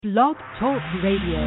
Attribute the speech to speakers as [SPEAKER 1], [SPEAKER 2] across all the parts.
[SPEAKER 1] Blog Talk Radio.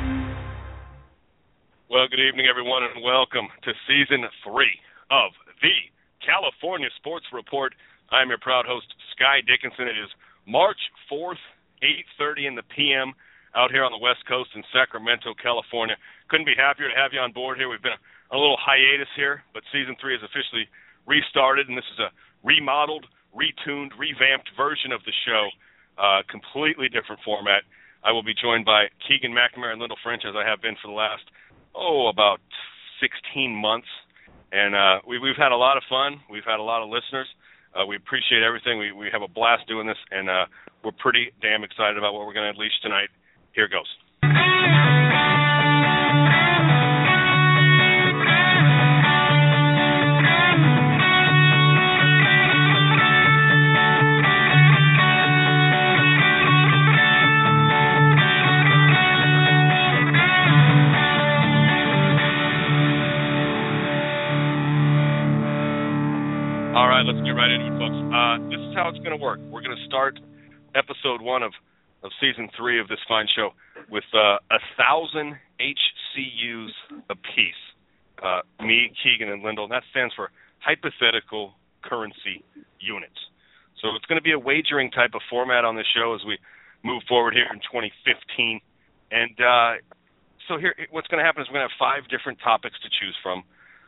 [SPEAKER 2] Well, good evening, everyone, and welcome to Season 3 of the California Sports Report. I'm your proud host, Sky Dickinson. It is March 4th, 8:30 in the p.m. out here on the West Coast in Sacramento, California. Couldn't be happier to have you on board here. We've been a little hiatus here, but Season 3 is officially restarted, and this is a remodeled, retuned, revamped version of the show, completely different format. I will be joined by Keegan McNamara and Lyndall French, as I have been for the last, about 16 months. And we've had a lot of fun. We've had a lot of listeners. We appreciate everything. We have a blast doing this, and we're pretty damn excited about what we're going to unleash tonight. Here goes. All right, let's get right into it, folks. This is how it's going to work. We're going to start episode 1 of season 3 of this fine show with 1,000 HCUs apiece. Me, Keegan, and Lyndall. That stands for hypothetical currency units. So it's going to be a wagering type of format on this show as we move forward here in 2015. And so here, what's going to happen is we're going to have 5 different topics to choose from.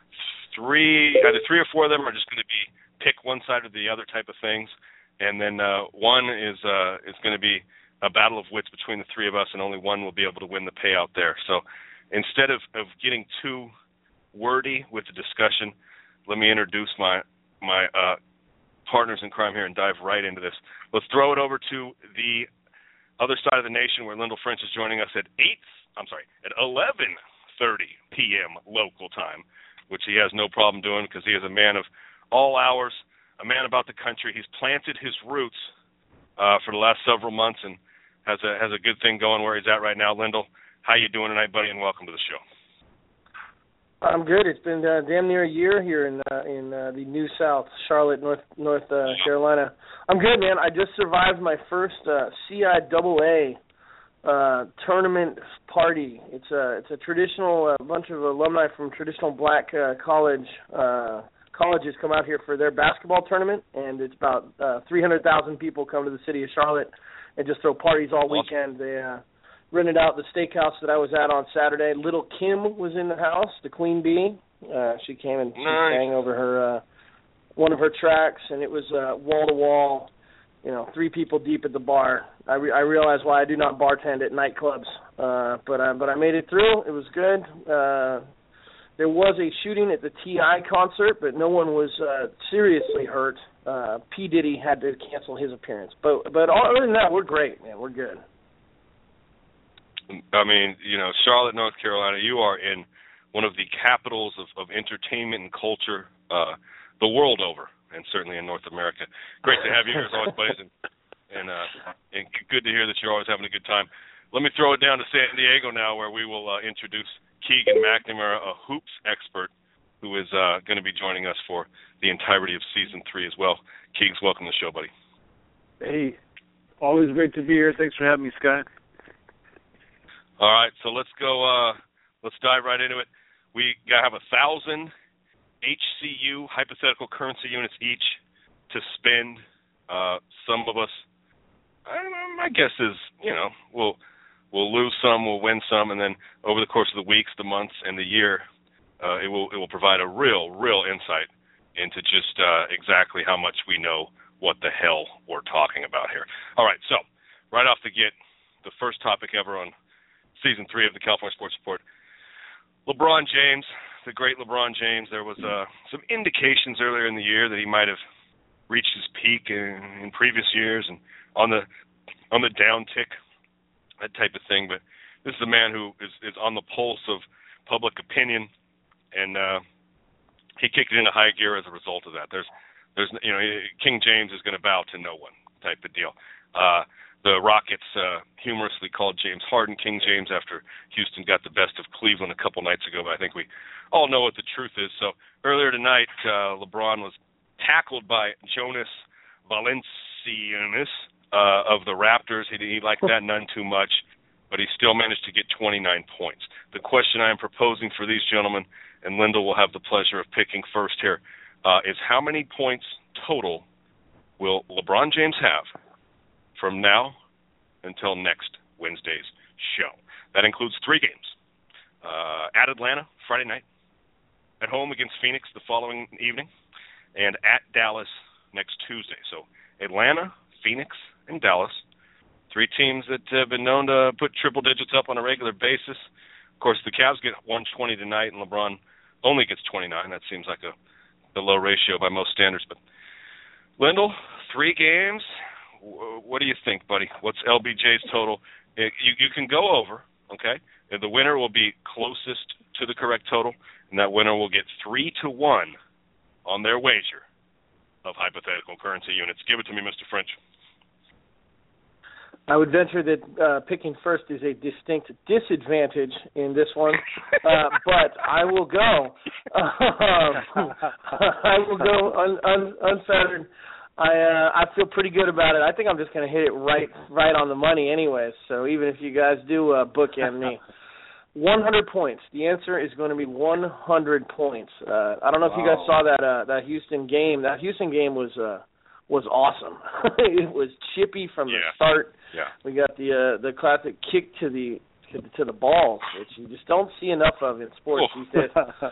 [SPEAKER 2] Either 3 or 4 of them are just going to be pick one side or the other type of things, and then one is going to be a battle of wits between the 3 of us, and only one will be able to win the payout there. So instead of getting too wordy with the discussion, let me introduce my partners in crime here and dive right into this. Let's throw it over to the other side of the nation, where Lyndall French is joining us at 11:30 p.m. local time, which he has no problem doing because he is a man of all hours, a man about the country. He's planted his roots for the last several months and has a good thing going where he's at right now. Lyndall, how you doing tonight, buddy, and welcome to the show.
[SPEAKER 3] I'm good. It's been damn near a year here in the New South, Charlotte, North Carolina. I'm good, man. I just survived my first CIAA tournament party. It's a traditional bunch of alumni from traditional black colleges come out here for their basketball tournament, and it's about 300,000 people come to the city of Charlotte and just throw parties all weekend. They rented out the steakhouse that I was at on Saturday. Little Kim was in the house, the Queen Bee. She came and she sang over her one of her tracks, and it was wall to wall. 3 people deep at the bar. I realized why I do not bartend at nightclubs, but I made it through. It was good. There was a shooting at the T.I. concert, but no one was seriously hurt. P. Diddy had to cancel his appearance. But other than that, we're great, man. We're good.
[SPEAKER 2] I mean, Charlotte, North Carolina, you are in one of the capitals of entertainment and culture the world over, and certainly in North America. Great to have you here as always, buddies, and good to hear that you're always having a good time. Let me throw it down to San Diego now, where we will introduce Keegan McNamara, a hoops expert, who is going to be joining us for the entirety of Season 3 as well. Keegan, welcome to the show, buddy.
[SPEAKER 4] Hey, always great to be here. Thanks for having me, Scott.
[SPEAKER 2] All right, so let's go. Let's dive right into it. We have 1,000 HCU hypothetical currency units each to spend. Some of us, my guess is, we'll lose some, we'll win some, and then over the course of the weeks, the months, and the year, it will provide a real insight into just exactly how much we know what the hell we're talking about here. All right, so right off the get, the first topic ever on Season 3 of the California Sports Report, LeBron James, the great LeBron James. There was some indications earlier in the year that he might have reached his peak in previous years and on the downtick, that type of thing. But this is a man who is on the pulse of public opinion, and he kicked it into high gear as a result of that. There's King James is going to bow to no one type of deal. The Rockets humorously called James Harden King James after Houston got the best of Cleveland a couple nights ago, but I think we all know what the truth is. So earlier tonight, LeBron was tackled by Jonas Valanciunas of the Raptors. He liked that none too much. but he still managed to get 29 points. The question I am proposing for these gentlemen, and Linda will have the pleasure of picking first here, is how many points total will LeBron James have from now until next Wednesday's show? That includes 3 games. At Atlanta, Friday night, at home against Phoenix the following evening, and at Dallas next Tuesday. So Atlanta, Phoenix, and Dallas, 3 teams that have been known to put triple digits up on a regular basis. Of course, the Cavs get 120 tonight, and LeBron only gets 29. That seems like the low ratio by most standards. But Lindell, 3 games. What do you think, buddy? What's LBJ's total? You can go over, okay? The winner will be closest to the correct total, and that winner will get 3-1 on their wager of hypothetical currency units. Give it to me, Mr. French.
[SPEAKER 3] I would venture that picking first is a distinct disadvantage in this one, but I will go. I will go unfettered. I feel pretty good about it. I think I'm just going to hit it right on the money anyways, so even if you guys do bookend me. 100 points. The answer is going to be 100 points. I don't know if you guys saw that Houston game. That Houston game was awesome. It was chippy from the start.
[SPEAKER 2] Yeah. We
[SPEAKER 3] got the classic kick to the balls, which you just don't see enough of in sports these days.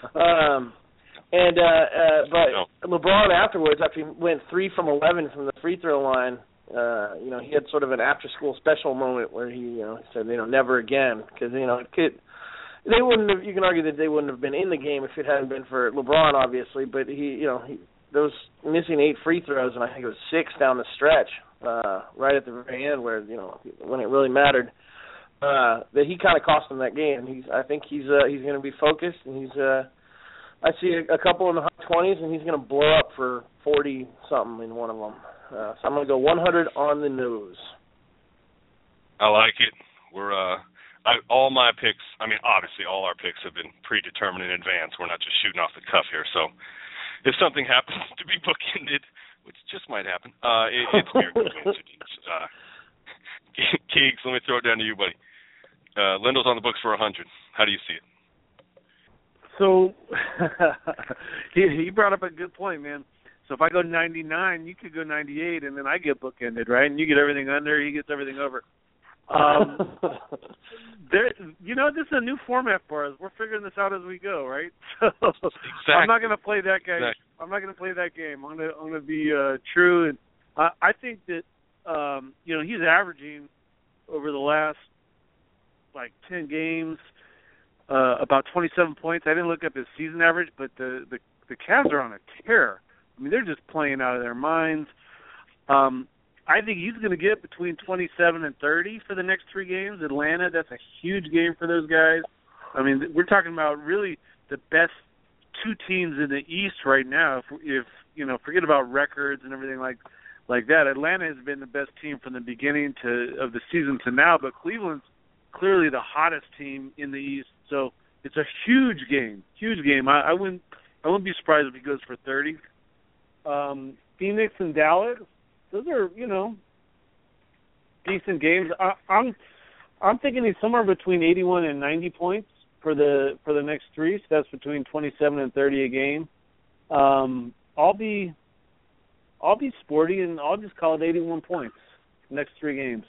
[SPEAKER 3] But LeBron afterwards, after he went 3 from 11 from the free throw line, he had sort of an after-school special moment where he said, never again, because they wouldn't have. You can argue that they wouldn't have been in the game if it hadn't been for LeBron, obviously. But he those missing 8 free throws, and I think it was 6 down the stretch, right at the very end, where when it really mattered, that he kind of cost them that game. I think he's going to be focused, and I see a couple in the high 20s, and he's going to blow up for 40 something in one of them. So I'm going to go 100 on the nose.
[SPEAKER 2] I like it. All my picks, obviously all our picks have been predetermined in advance. We're not just shooting off the cuff here. So if something happens to be bookended, which just might happen, it's Miracle Coincidence. Keegs, let me throw it down to you, buddy. Lindell's on the books for 100. How do you see it?
[SPEAKER 4] So he brought up a good point, man. So if I go 99, you could go 98, and then I get bookended, right? And you get everything under, he gets everything over. This is a new format for us. We're figuring this out as we go, right? So exactly. I'm not going to play that game. Exactly. I'm not going to play that game. I'm going to be true, and I think that he's averaging over the last 10 games about 27 points. I didn't look up his season average, but the Cavs are on a tear. They're just playing out of their minds. I think he's going to get between 27 and 30 for the next 3 games. Atlanta, that's a huge game for those guys. We're talking about really the best 2 teams in the East right now. If forget about records and everything like that. Atlanta has been the best team from the beginning of the season to now, but Cleveland's clearly the hottest team in the East. So it's a huge game. I wouldn't be surprised if he goes for 30. Phoenix and Dallas, those are decent games. I'm thinking he's somewhere between 81 and 90 points for the next 3. So that's between 27 and 30 a game. I'll be sporty, and I'll just call it 81 points next 3 games.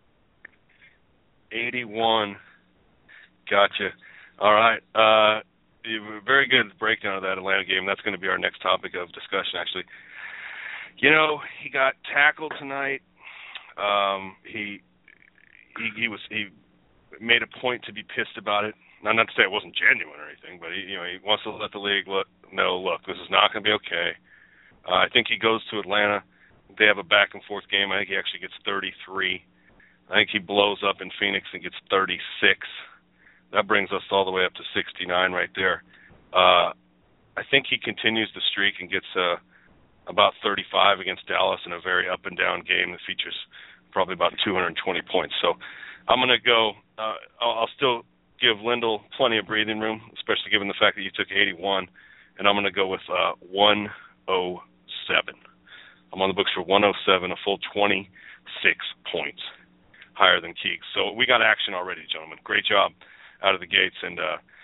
[SPEAKER 2] 81. Gotcha. All right. Very good breakdown of that Atlanta game. That's going to be our next topic of discussion, actually. He got tackled tonight. He made a point to be pissed about it. Not to say it wasn't genuine or anything, but he wants to let the league know, this is not going to be okay. I think he goes to Atlanta. They have a back and forth game. I think he actually gets 33. I think he blows up in Phoenix and gets 36. That brings us all the way up to 69 right there. I think he continues the streak and gets about 35 against Dallas in a very up and down game that features probably about 220 points. So I'm going to go. I'll still give Lindell plenty of breathing room, especially given the fact that you took 81, and I'm going to go with 107. I'm on the books for 107, a full 26 points higher than Keegs. So we got action already, gentlemen. Great job out of the gates. And,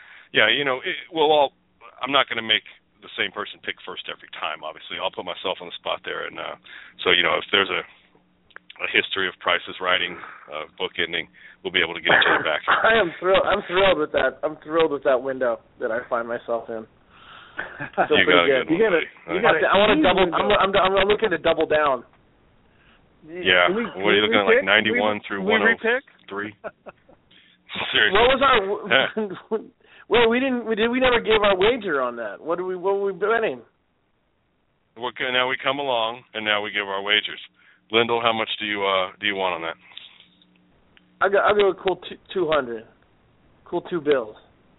[SPEAKER 2] I'm not going to make the same person pick first every time, obviously. I'll put myself on the spot there. And if there's a history of prices writing, bookending, we'll be able to get each other back.
[SPEAKER 3] I'm thrilled with that. I'm thrilled with that window that I find myself in.
[SPEAKER 2] You got a good one.
[SPEAKER 3] I'm looking to double down.
[SPEAKER 2] Yeah. What are you looking at, like 91 through 103? Seriously.
[SPEAKER 3] What was our? Well, we never gave our wager on that. What were we betting?
[SPEAKER 2] Now we come along, and now we give our wagers. Lyndall, how much do you want on that?
[SPEAKER 3] I'll go with cool 200. Cool 2 bills.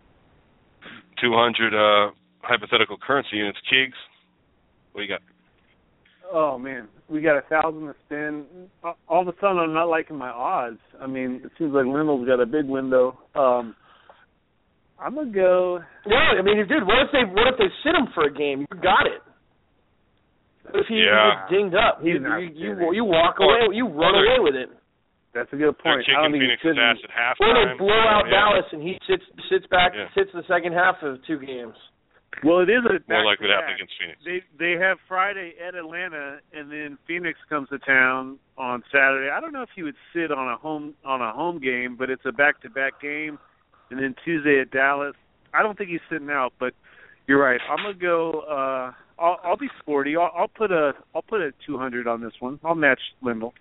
[SPEAKER 2] 200 hypothetical currency units. Keegs, what do you got?
[SPEAKER 4] Oh, man. We got 1,000 to spend. All of a sudden, I'm not liking my odds. I mean, it seems like Lyndall's got a big window. I'm going to go...
[SPEAKER 3] Yeah, I mean, dude, what if they sit him for a game? You got it. What if he gets dinged up? You walk away, you run away with it.
[SPEAKER 4] That's a good point.
[SPEAKER 2] They're kicking Phoenix's ass at halftime.
[SPEAKER 3] Or they blow out Dallas and he sits back, sits the second half of 2 games.
[SPEAKER 4] Well, it is a
[SPEAKER 2] more likely to happen against Phoenix.
[SPEAKER 4] They have Friday at Atlanta, and then Phoenix comes to town on Saturday. I don't know if he would sit on a home game, but it's a back-to-back game, and then Tuesday at Dallas. I don't think he's sitting out, but you're right. I'm gonna go. I'll be sporty. I'll put a 200 on this one. I'll match Lyndall.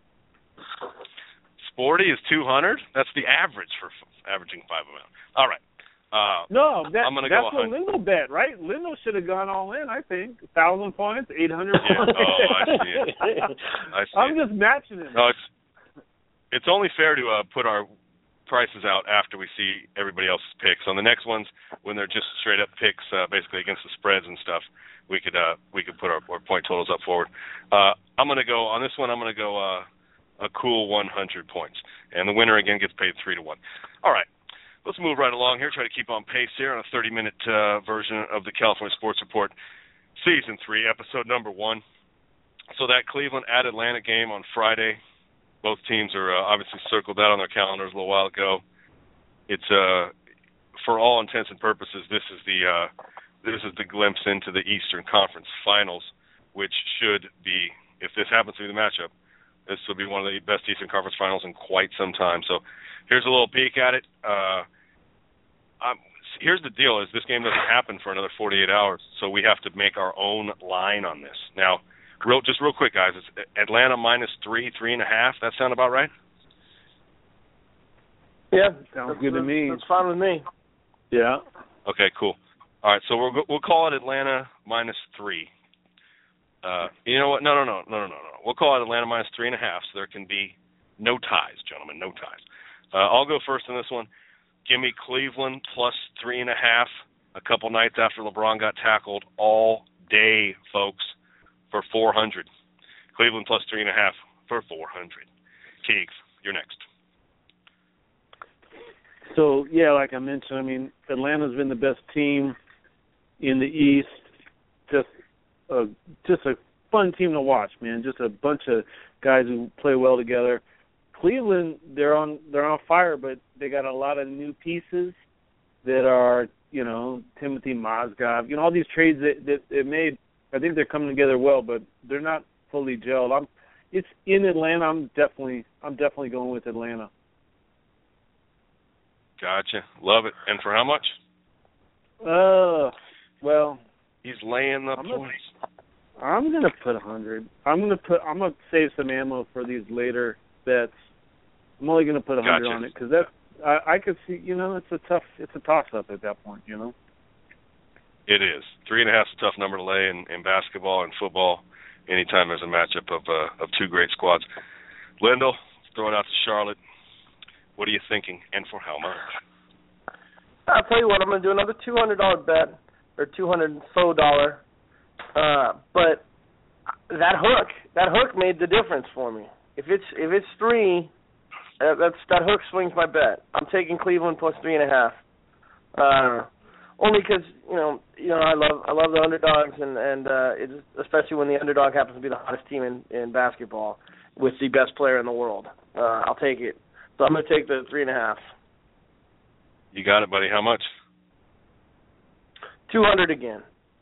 [SPEAKER 2] Sporty is 200. That's the average for averaging 5 amount. All right.
[SPEAKER 4] That's
[SPEAKER 2] go
[SPEAKER 4] what Lyndall bet, right? Lyndall should have gone all in, I think. 1,000 points, 800 points.
[SPEAKER 2] Oh, I see it.
[SPEAKER 4] I'm just matching it.
[SPEAKER 2] No, it's only fair to put our prices out after we see everybody else's picks. On the next ones, when they're just straight up picks, basically against the spreads and stuff, we could put our point totals up forward. I'm going to go on this one. I'm going to go a cool 100 points, and the winner again gets paid 3-1. All right. Let's move right along here, try to keep on pace here on a 30-minute version of the California Sports Report, Season 3, Episode number 1. So that Cleveland at Atlanta game on Friday, both teams are obviously circled that on their calendars a little while ago. It's, for all intents and purposes, this is the glimpse into the Eastern Conference Finals, which should be, if this happens to be the matchup, this will be one of the best Eastern Conference Finals in quite some time. So here's a little peek at it. Here's the deal: is this game doesn't happen for another 48 hours, so we have to make our own line on this. Now, real quick, guys, it's Atlanta -3.5. That sound about right?
[SPEAKER 4] Yeah, sounds good to me.
[SPEAKER 3] That's fine with me.
[SPEAKER 4] Yeah.
[SPEAKER 2] Okay, cool. All right, so we'll call it Atlanta -3. You know what? No. We'll call it Atlanta -3.5, so there can be no ties, gentlemen, no ties. I'll go first on this one. Give me Cleveland +3.5 a couple nights after LeBron got tackled all day, folks, for 400. Cleveland +3.5 for 400. Keegs, you're next.
[SPEAKER 4] So, yeah, like I mentioned, I mean, Atlanta's been the best team in the East. Just a fun team to watch, man. Just a bunch of guys who play well together. Cleveland, they're on fire, but they got a lot of new pieces that are, Timothy Mozgov, all these trades that they made. I think they're coming together well, but they're not fully gelled. It's in Atlanta. I'm definitely going with Atlanta.
[SPEAKER 2] Gotcha, love it. And for how much?
[SPEAKER 4] Well,
[SPEAKER 2] he's laying the points.
[SPEAKER 4] I'm gonna put 100. I'm gonna save some ammo for these later bets. I'm only going to put 100 on it because I could see, it's a toss-up at that point,
[SPEAKER 2] It is. 3.5 is a tough number to lay in basketball and football anytime there's a matchup of two great squads. Lyndall, throw it out to Charlotte. What are you thinking, and for how much?
[SPEAKER 3] I'll tell you what, I'm going to do another $200 bet, or $200 faux dollar. But that hook made the difference for me. If it's 3, that hook swings my bet. I'm taking Cleveland +3.5. Only because I love the underdogs, and especially when the underdog happens to be the hottest team in basketball with the best player in the world. I'll take it. So I'm going to take the 3.5.
[SPEAKER 2] You got it, buddy. How much?
[SPEAKER 3] 200 again.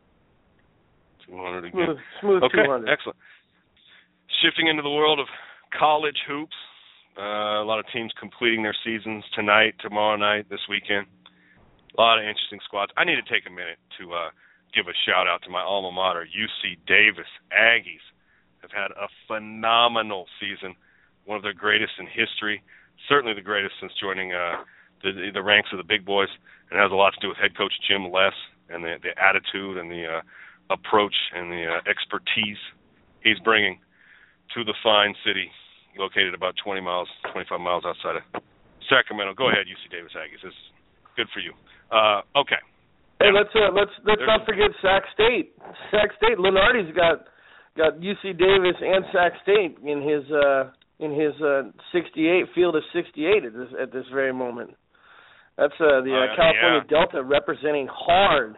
[SPEAKER 2] 200 again.
[SPEAKER 3] Smooth
[SPEAKER 2] okay,
[SPEAKER 3] 200.
[SPEAKER 2] Excellent. Shifting into the world of college hoops, a lot of teams completing their seasons tonight, tomorrow night, this weekend. A lot of interesting squads. I need to take a minute to give a shout-out to my alma mater, UC Davis. Aggies have had a phenomenal season, one of their greatest in history, certainly the greatest since joining the ranks of the big boys, and it has a lot to do with head coach Jim Les and the attitude and the approach and the expertise he's bringing to the fine city located about 25 miles outside of Sacramento. Go ahead, UC Davis Aggies. This is good for you. Okay.
[SPEAKER 3] Hey, let's not forget Sac State. Sac State. Lenardi's got UC Davis and Sac State in his 68 field of 68 at this very moment. That's the California Delta representing hard.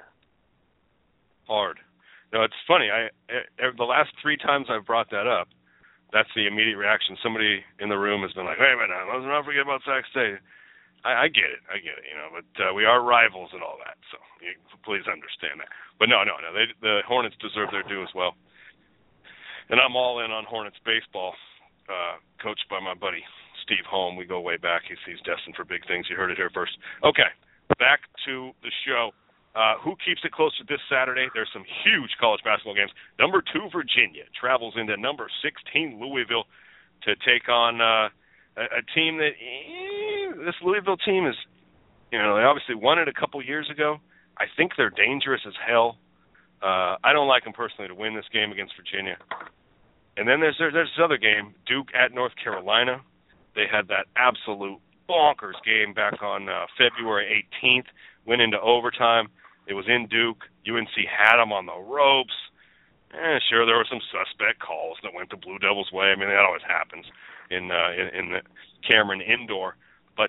[SPEAKER 2] Hard. No, it's funny. The last 3 times I've brought that up, that's the immediate reaction. Somebody in the room has been like, "Hey, man, let's not forget about Sac State." I get it, but we are rivals and all that, so please understand that. But no, the Hornets deserve their due as well. And I'm all in on Hornets baseball, coached by my buddy Steve Holm. We go way back. He's destined for big things. You heard it here first. Okay, back to the show. Who keeps it closer this Saturday? There's some huge college basketball games. Number 2, Virginia, travels into number 16, Louisville, to take on a team that this Louisville team is, they obviously won it a couple years ago. I think they're dangerous as hell. I don't like them personally to win this game against Virginia. And then there's this other game, Duke at North Carolina. They had that absolute bonkers game back on February 18th, went into overtime. It was in Duke. UNC had them on the ropes. Sure, there were some suspect calls that went the Blue Devils' way. I mean, that always happens in the Cameron Indoor. But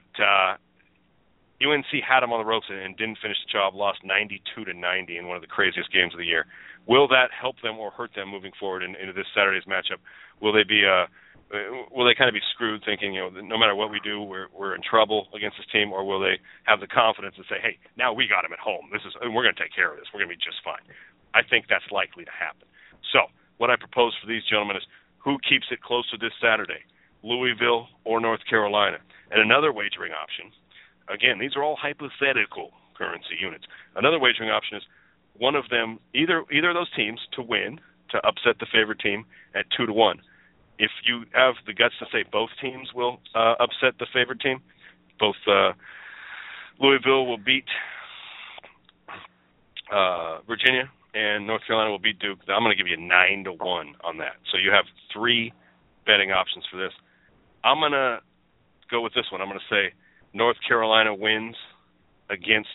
[SPEAKER 2] UNC had them on the ropes and didn't finish the job, lost 92-90 in one of the craziest games of the year. Will that help them or hurt them moving forward into this Saturday's matchup? Will they kind of be screwed thinking, no matter what we do, we're in trouble against this team, or will they have the confidence to say, hey, now we got them at home. We're going to take care of this. We're going to be just fine. I think that's likely to happen. So what I propose for these gentlemen is, who keeps it closer this Saturday, Louisville or North Carolina? And another wagering option, again, these are all hypothetical currency units. Another wagering option is one of them, either of those teams to win, to upset the favorite team at 2-1. If you have the guts to say both teams will upset the favorite team, both Louisville will beat Virginia and North Carolina will beat Duke, I'm going to give you 9-1 on that. So you have 3 betting options for this. I'm going to go with this one. I'm going to say North Carolina wins against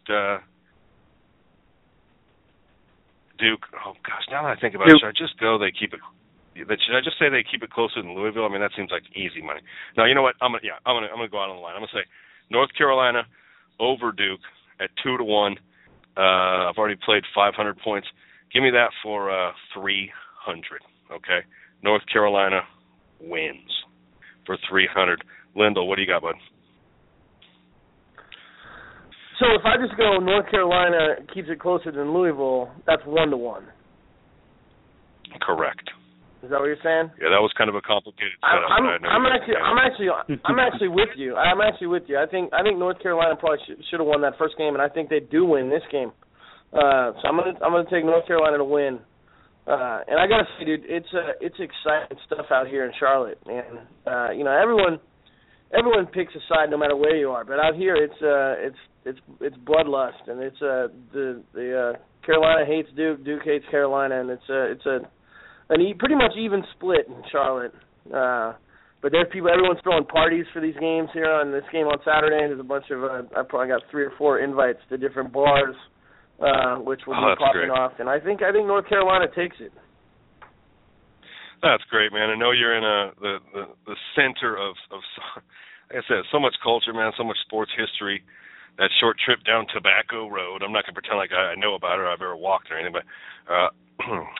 [SPEAKER 2] Duke. Oh gosh, now that I think about it, should I just go? Should I just say they keep it closer than Louisville? I mean, that seems like easy money. No, you know what? I'm gonna go out on the line. I'm gonna say North Carolina over Duke at 2-1. I've already played 500 points. Give me that for 300. Okay, North Carolina wins for 300. Lyndall, what do you got, bud?
[SPEAKER 3] So if I just go North Carolina keeps it closer than Louisville, that's 1-1.
[SPEAKER 2] Correct.
[SPEAKER 3] Is that what you're saying?
[SPEAKER 2] Yeah, that was kind of a complicated setup.
[SPEAKER 3] I'm actually with you. I think North Carolina probably should have won that first game, and I think they do win this game. So I'm gonna take North Carolina to win. And I gotta say, dude, it's exciting stuff out here in Charlotte, and everyone picks a side no matter where you are, but out here it's bloodlust, and it's the Carolina hates Duke, Duke hates Carolina, and it's a pretty much even split in Charlotte. But there's everyone's throwing parties for these games here on this game on Saturday. There's a bunch of I probably got 3 or 4 invites to different bars, which will be popping off, and I think North Carolina takes it.
[SPEAKER 2] That's great, man. I know you're in the center of like I said, so much culture, man, so much sports history. That short trip down Tobacco Road, I'm not going to pretend like I know about it or I've ever walked or anything, but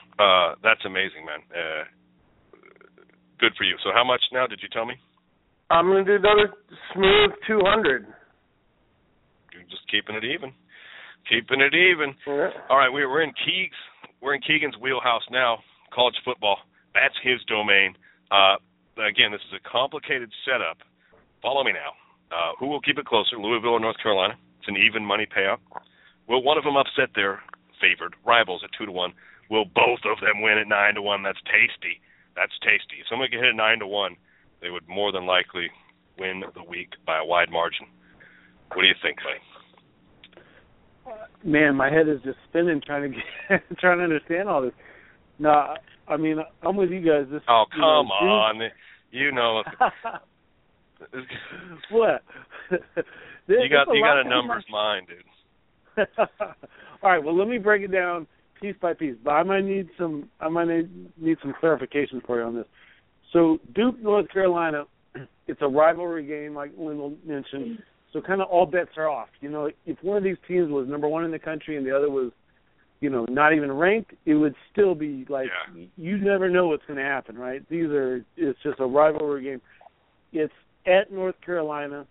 [SPEAKER 2] that's amazing, man. Good for you. So how much now did you tell me?
[SPEAKER 3] I'm going to do another smooth 200.
[SPEAKER 2] You're just keeping it even. Keeping it even.
[SPEAKER 3] Yeah.
[SPEAKER 2] All right, we're in Keegan's wheelhouse now, college football. That's his domain. Again, this is a complicated setup. Follow me now. Who will keep it closer, Louisville or North Carolina? It's an even money payout. Will one of them upset their favored rivals at 2-1? Will both of them win at 9-1? That's tasty. That's tasty. If someone can hit it 9-1, they would more than likely win the week by a wide margin. What do you think, buddy?
[SPEAKER 4] Man, my head is just spinning trying to understand all this. No, I mean, I'm with you guys.
[SPEAKER 2] Come on. You know.
[SPEAKER 4] What?
[SPEAKER 2] You got a numbers mind, dude.
[SPEAKER 4] All right, well, let me break it down piece by piece. But I might need some clarification for you on this. So Duke, North Carolina, it's a rivalry game, like Wendell mentioned. So kind of all bets are off. You know, if one of these teams was number one in the country and the other was, you know, not even ranked, it would still be like, you never know what's going to happen, right? It's just a rivalry game. It's at North Carolina.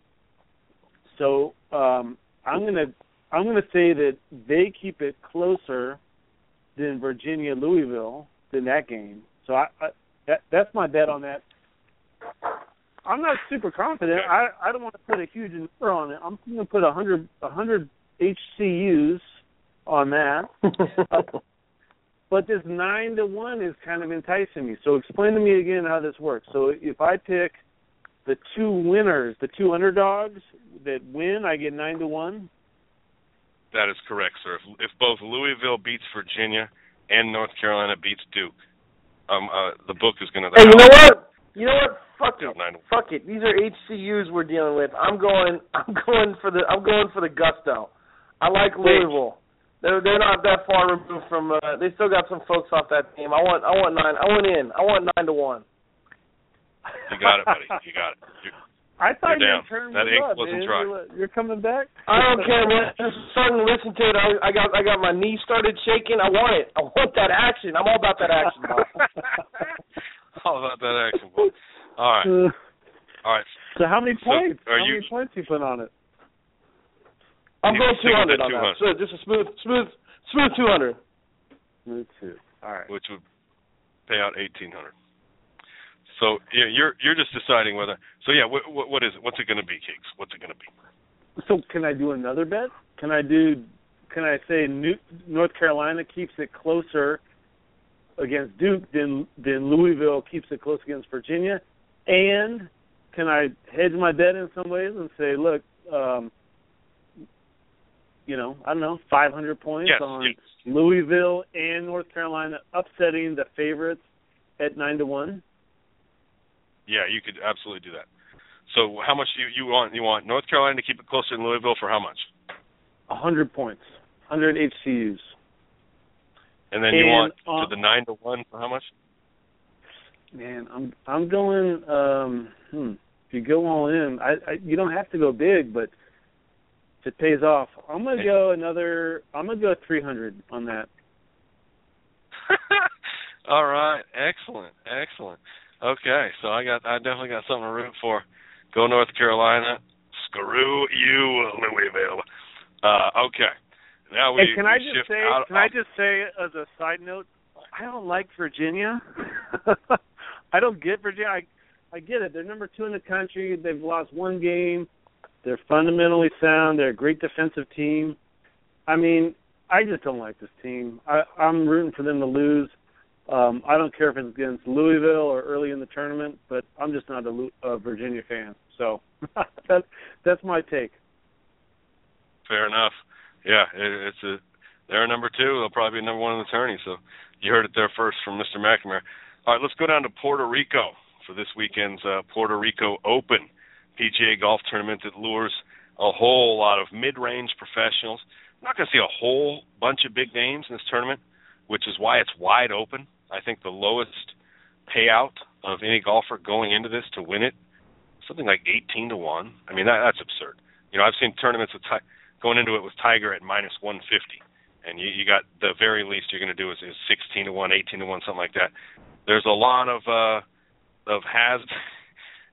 [SPEAKER 4] So I'm gonna say that they keep it closer than Virginia Louisville than that game. So that's my bet on that. I'm not super confident. I don't want to put a huge number on it. I'm going to put 100 HCUs on that. But this 9-1 is kind of enticing me. So explain to me again how this works. So if I pick the two winners, the two underdogs that win, I get 9-1?
[SPEAKER 2] That is correct, sir. If both Louisville beats Virginia and North Carolina beats Duke, the book is going to...
[SPEAKER 3] Hey, you know what? Fuck it. These are HCUs we're dealing with. I'm going for the gusto. I like Louisville. They're not that far removed from. They still got some folks off that team. I want 9-1.
[SPEAKER 2] You got it, buddy. You got it.
[SPEAKER 4] I thought
[SPEAKER 2] you're down.
[SPEAKER 4] Turned
[SPEAKER 2] that ink
[SPEAKER 4] up,
[SPEAKER 2] wasn't
[SPEAKER 4] man.
[SPEAKER 2] dry.
[SPEAKER 4] You're coming back?
[SPEAKER 3] I don't care, man. Just starting to listen to it. I got my knee started shaking. I want it. I want that action. I'm all about that action, boy.
[SPEAKER 2] All about that action, boy. All right.
[SPEAKER 4] So how many points? Many points you put on it?
[SPEAKER 3] I'm going 200 on that. So just a smooth 200.
[SPEAKER 4] Smooth 2. All right.
[SPEAKER 2] Which would pay out $1,800. So you're just deciding whether. So yeah, what is it? What's it going to be, Keeks? What's it going to be?
[SPEAKER 4] So can I do another bet? Can I say North Carolina keeps it closer against Duke than Louisville keeps it close against Virginia? And can I hedge my bet in some ways and say, look, I don't know, 500 points on Louisville and North Carolina upsetting the favorites at 9-1?
[SPEAKER 2] Yeah, you could absolutely do that. So how much do you want? You want North Carolina to keep it closer than Louisville for how much?
[SPEAKER 4] 100 points, 100 HCUs.
[SPEAKER 2] And then you want to the 9-1 for how much?
[SPEAKER 4] Man, I'm going. If you go all in, you don't have to go big, but if it pays off, I'm gonna go 300 on that.
[SPEAKER 2] All right, excellent. Okay, so I definitely got something to root for. Go North Carolina. Screw you, Louisville. Okay. Now we
[SPEAKER 4] can I just say as a side note, I don't like Virginia. I don't get Virginia. I get it. They're number 2 in the country. They've lost one game. They're fundamentally sound. They're a great defensive team. I mean, I just don't like this team. I'm rooting for them to lose. I don't care if it's against Louisville or early in the tournament, but I'm just not a Virginia fan. So that's my take.
[SPEAKER 2] Fair enough. Yeah, they're number 2. They'll probably be number 1 in the tourney. So you heard it there first from Mr. McNamara. All right, let's go down to Puerto Rico for this weekend's Puerto Rico Open PGA golf tournament that lures a whole lot of mid-range professionals. I'm not going to see a whole bunch of big names in this tournament, which is why it's wide open. I think the lowest payout of any golfer going into this to win it, something like 18-1. I mean, that's absurd. I've seen tournaments with going into it with Tiger at -150, and you got the very least you're going to do is 16-1, 18-1, something like that. There's a lot of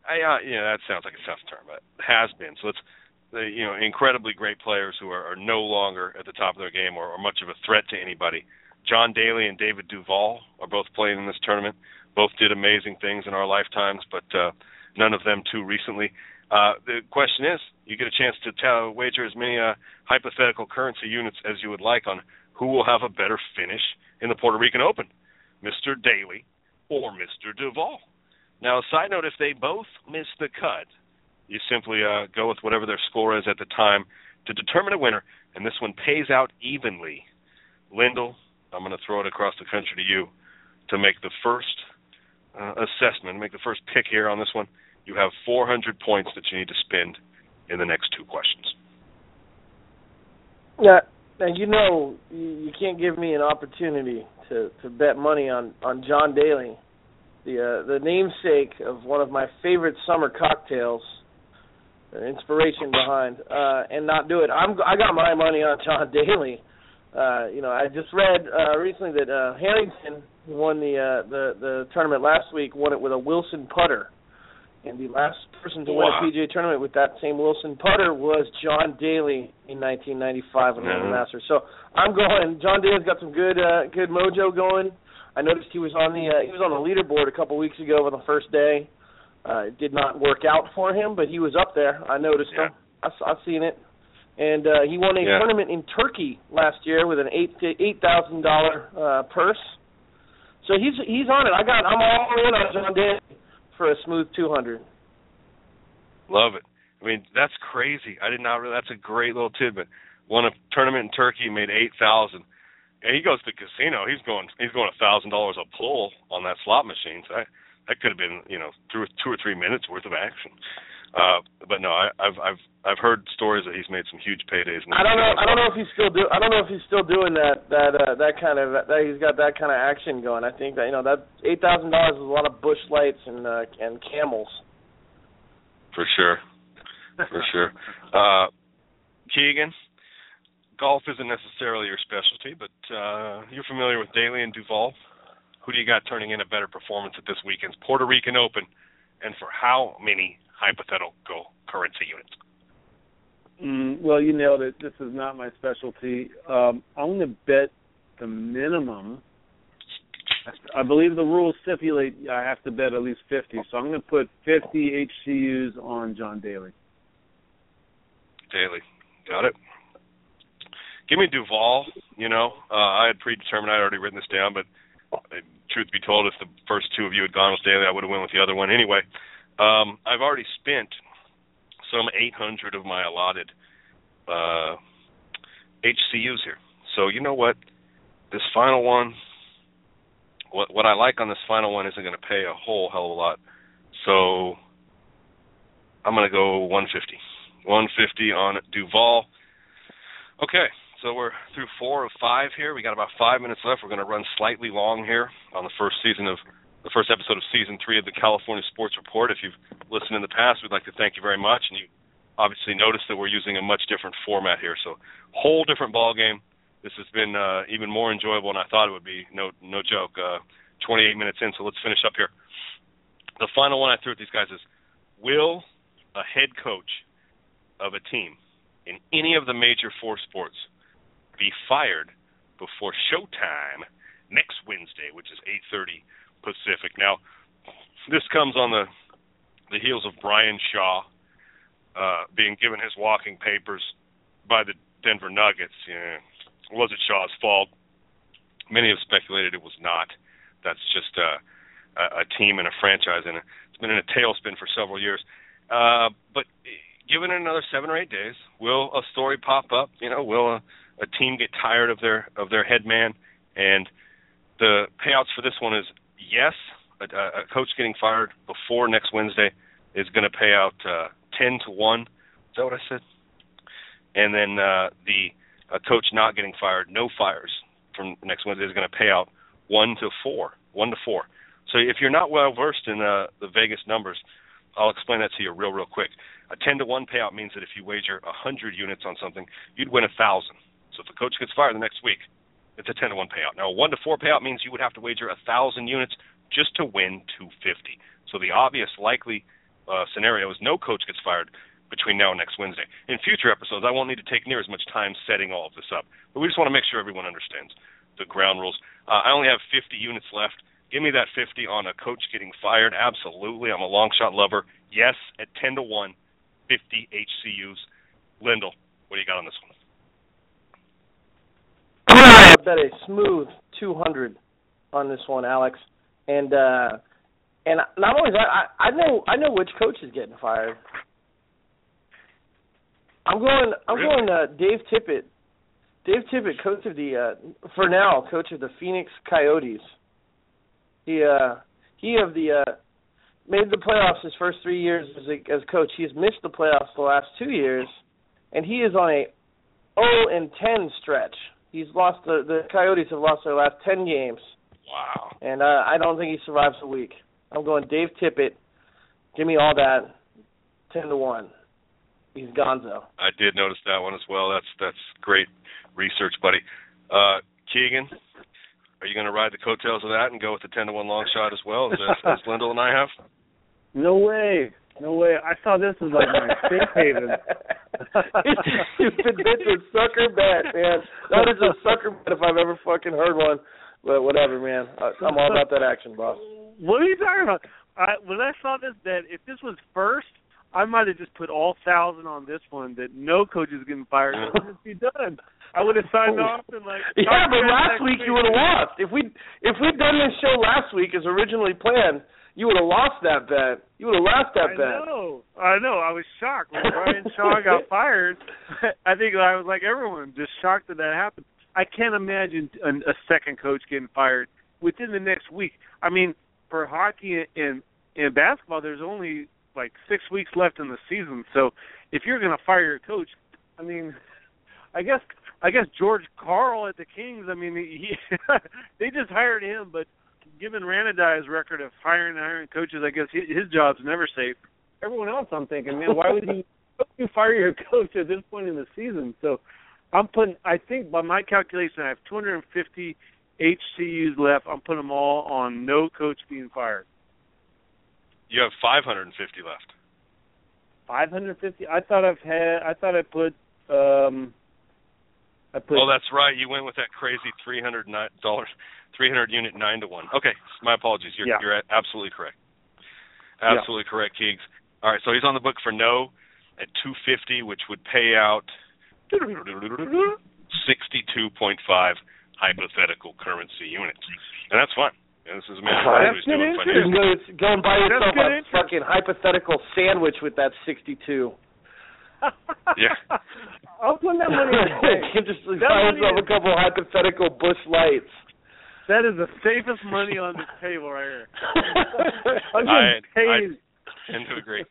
[SPEAKER 2] that sounds like a tough term, but has been. So it's incredibly great players who are no longer at the top of their game or much of a threat to anybody. John Daly and David Duval are both playing in this tournament. Both did amazing things in our lifetimes, but none of them too recently. The question is, you get a chance to wager as many hypothetical currency units as you would like on who will have a better finish in the Puerto Rican Open, Mr. Daly or Mr. Duval. Now, a side note, if they both miss the cut, you simply go with whatever their score is at the time to determine a winner, and this one pays out evenly. Lyndall, I'm going to throw it across the country to you to make the first assessment, make the first pick here on this one. You have 400 points that you need to spend in the next two questions.
[SPEAKER 3] Yeah, and you can't give me an opportunity to bet money on John Daly, the namesake of one of my favorite summer cocktails, the inspiration behind, and not do it. I got my money on John Daly. I just read recently that Harrington, who won the tournament last week, won it with a Wilson putter. And the last person to win a PGA tournament with that same Wilson putter was John Daly in 1995 in the Masters. So I'm going. John Daly's got some good mojo going. I noticed he was on the leaderboard a couple weeks ago on the first day. It did not work out for him, but he was up there. I noticed him. I've seen it. And he won a tournament in Turkey last year with an $8,000 purse. So he's on it. I'm all in on John Daly for a smooth 200.
[SPEAKER 2] Love it. I mean, that's crazy. I did not really. That's a great little tidbit. Won a tournament in Turkey, made $8,000, and he goes to the casino. He's going $1,000 a pull on that slot machine. So that could have been 2 or 3 minutes worth of action. But no, I've heard stories that he's made some huge paydays.
[SPEAKER 3] I don't know if he's still doing that kind of that. He's got that kind of action going. I think that that $8,000 is a lot of Busch Lights and Camels.
[SPEAKER 2] For sure. Keegan, golf isn't necessarily your specialty, but you're familiar with Daly and Duval. Who do you got turning in a better performance at this weekend's Puerto Rican Open, and for how many hypothetical currency units?
[SPEAKER 4] Well, you nailed it. This is not my specialty. I'm going to bet the minimum. I believe the rules stipulate I have to bet at least 50, so I'm going to put 50 HCUs on John Daly.
[SPEAKER 2] Daly. Got it. Give me Duval. I had predetermined. I'd already written this down, but truth be told, if the first two of you had gone with Daly, I would have went with the other one anyway. I've already spent some 800 of my allotted HCUs here. So you know what? This final one, what I like on this final one isn't going to pay a whole hell of a lot. So I'm going to go 150. 150 on Duval. Okay, so we're through 4 of 5 here. We got about 5 minutes left. We're going to run slightly long here on the first episode of Season 3 of the California Sports Report. If you've listened in the past, we'd like to thank you very much. And you obviously noticed that we're using a much different format here. So whole different ball game. This has been even more enjoyable than I thought it would be. No joke. 28 minutes in, so let's finish up here. The final one I threw at these guys is, will a head coach of a team in any of the major 4 sports be fired before showtime next Wednesday, which is 8:30 Pacific? Now, this comes on the heels of Brian Shaw being given his walking papers by the Denver Nuggets. Was it Shaw's fault? Many have speculated it was not. That's just a team and a franchise, and it's been in a tailspin for several years. But given it another 7 or 8 days, will a story pop up? Will a team get tired of their head man? And the payouts for this one is yes. A coach getting fired before next Wednesday is going to pay out 10 to 1. Is that what I said? And then a coach not getting fired, no fires from next Wednesday, is going to pay out 1 to 4. 1 to 4. So if you're not well versed in the Vegas numbers, I'll explain that to you real quick. A 10 to 1 payout means that if you wager 100 units on something, you'd win 1,000. So if a coach gets fired the next week, it's a 10 to 1 payout. Now a 1 to 4 payout means you would have to wager 1,000 units just to win 250. So the obvious likely scenario is no coach gets fired between now and next Wednesday. In future episodes, I won't need to take near as much time setting all of this up, but we just want to make sure everyone understands the ground rules. I only have 50 units left. Give me that 50 on a coach getting fired. Absolutely. I'm a long shot lover. Yes, at 10-1, 50 HCUs. Lindell, what do you got on this one?
[SPEAKER 3] I bet a smooth 200 on this one, Alex. And not only that, I know which coach is getting fired. I'm going Dave Tippett. Dave Tippett, coach of the coach of the Phoenix Coyotes. He made the playoffs his first 3 years as coach. He has missed the playoffs the last 2 years, and he is on a 0-10 stretch. He's lost the Coyotes have lost their last 10 games.
[SPEAKER 2] Wow.
[SPEAKER 3] And I don't think he survives a week. I'm going Dave Tippett. Give me all that. 10-1. He's gonzo.
[SPEAKER 2] I did notice that one as well. That's great research, buddy. Keegan, are you going to ride the coattails of that and go with the 10-1 long shot as well, as Lindell and I have?
[SPEAKER 4] No way. I saw this as like my safe haven.
[SPEAKER 3] It's a stupid bitch with sucker bet, man. That is a sucker bet if I've ever fucking heard one. But whatever, man. I'm all about that action, boss.
[SPEAKER 4] What are you talking about? When I saw this bet, if this was first, I might have just put all 1,000 on this one that no coach is getting fired. It would just be done. I would have signed off and like.
[SPEAKER 3] Yeah, but last week you would have lost. If we'd done this show last week as originally planned, you would have lost that bet. You would have lost that bet.
[SPEAKER 4] I know. I was shocked when Brian Shaw got fired. I think I was like everyone, just shocked that happened. I can't imagine a second coach getting fired within the next week. I mean, for hockey and basketball, there's only like 6 weeks left in the season. So if you're going to fire your coach, I mean, I guess George Karl at the Kings, I mean, they just hired him, but given Ranadi's record of hiring coaches, I guess his job's never safe. Everyone else, I'm thinking, man, why would you fire your coach at this point in the season? So I think by my calculation, I have 250 HCUs left. I'm putting them all on no coach being fired.
[SPEAKER 2] You have 550 left.
[SPEAKER 4] 550? I thought I put.
[SPEAKER 2] Oh, that's right. You went with that crazy $300 unit 9-1. Okay, my apologies. You're absolutely correct. Absolutely correct, Keegs. All right, so he's on the book for no at 250, which would pay out 62.5 hypothetical currency units, and that's fine. This is a man who's doing financial.
[SPEAKER 3] Go and buy yourself a fucking hypothetical sandwich with that 62.
[SPEAKER 2] Yeah.
[SPEAKER 4] I'll put that money in the bank.
[SPEAKER 3] Just buy yourself a couple hypothetical Busch Lights.
[SPEAKER 4] That is the safest money on this table right here.
[SPEAKER 2] I tend to agree.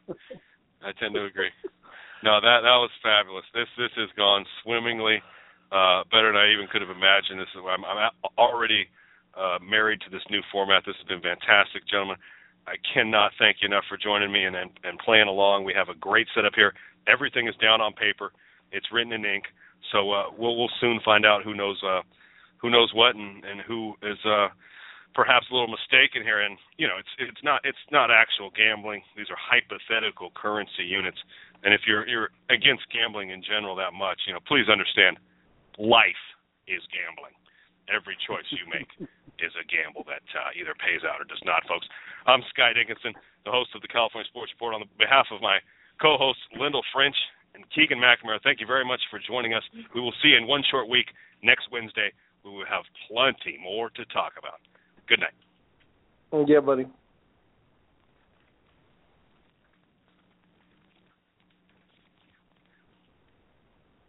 [SPEAKER 2] No, that was fabulous. This has gone swimmingly, better than I even could have imagined. I'm already married to this new format. This has been fantastic, gentlemen. I cannot thank you enough for joining me and playing along. We have a great setup here. Everything is down on paper. It's written in ink. So we'll soon find out who knows what and who is perhaps a little mistaken here. And it's not actual gambling. These are hypothetical currency units. And if you're against gambling in general that much, please understand, life is gambling. Every choice you make is a gamble that either pays out or does not, folks. I'm Sky Dickinson, the host of the California Sports Report. On behalf of my co-hosts, Lindell French and Keegan McNamara, thank you very much for joining us. We will see you in one short week. Next Wednesday, we will have plenty more to talk about. Good night.
[SPEAKER 3] Yeah, buddy.